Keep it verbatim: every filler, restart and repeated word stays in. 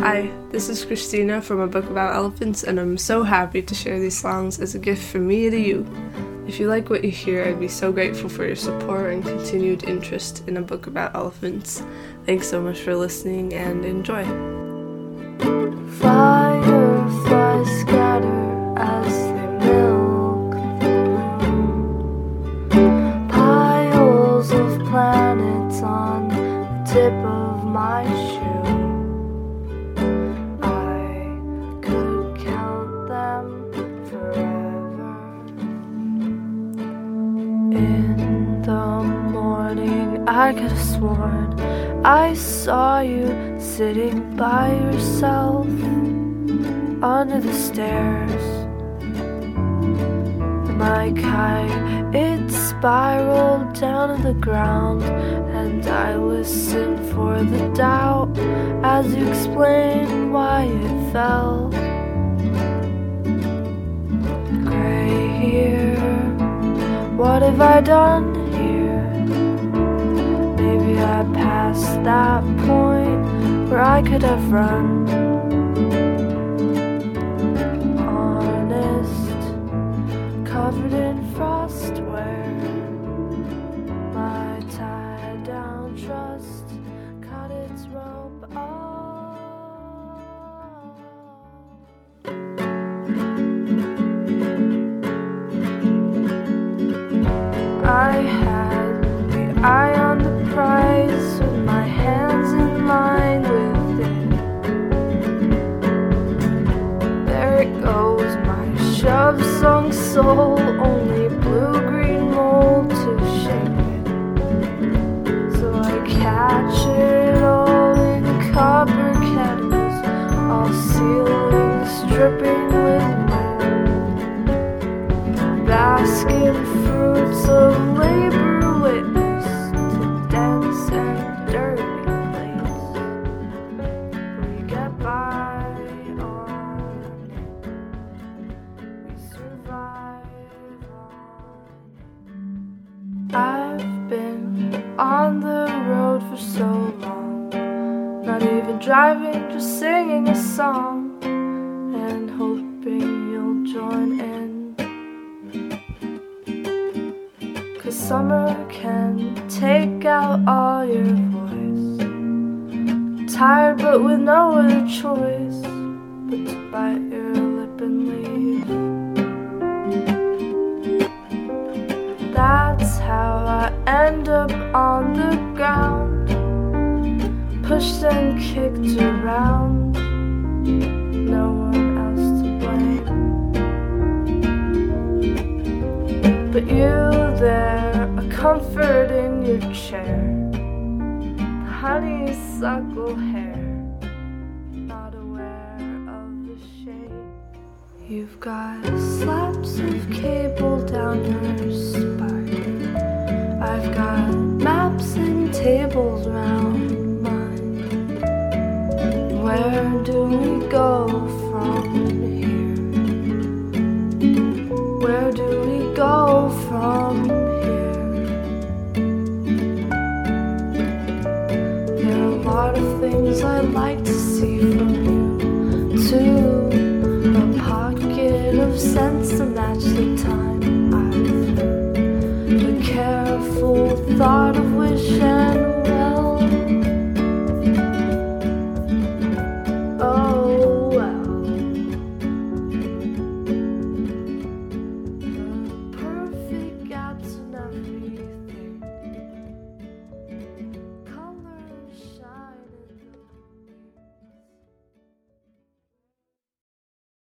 Hi, this is Christina from A Book About Elephants, and I'm so happy to share these songs as a gift from me to you. If you like what you hear, I'd be so grateful for your support and continued interest in A Book About Elephants. Thanks so much for listening, and enjoy. Fireflies scatter as they milk the moon. Piles of planets on the tip of my shoe. I could count them forever. In the morning I could have sworn I saw you sitting by yourself under the stairs. My kite, it spiraled down to the ground, and I listened for the doubt as you explained why it fell. Gray here, what have I done here? Maybe I passed that point where I could have run. Honest, covered in frost wear. My tied down trust cut its rope off. I had the eye on the prize with my hands in line with it. There it goes, my shove-sunk soul, only blue-green mold to shape it. So I catch it all in copper kettles, all ceilings dripping with wet. Basket fruits of labor witness to dense and dirty plates. We get by on it. We survive on it. I've been on the road for so long, not even driving, just singing a song and hoping you'll join in. 'Cause summer can take out all your voice. Tired but with no other choice but to bite your lip and leave. That's how I end up on the ground, pushed and kicked around. No one else to blame but you there, a comfort in your chair, honeysuckle hair, not aware of the shade. You've got slaps of cable down your spine. I've got maps and tables round mine. Where do we go from here? Where do we go from here? There are a lot of things I'd like to see from you, too. A pocket of sense to match the time I've. The careful thought of wish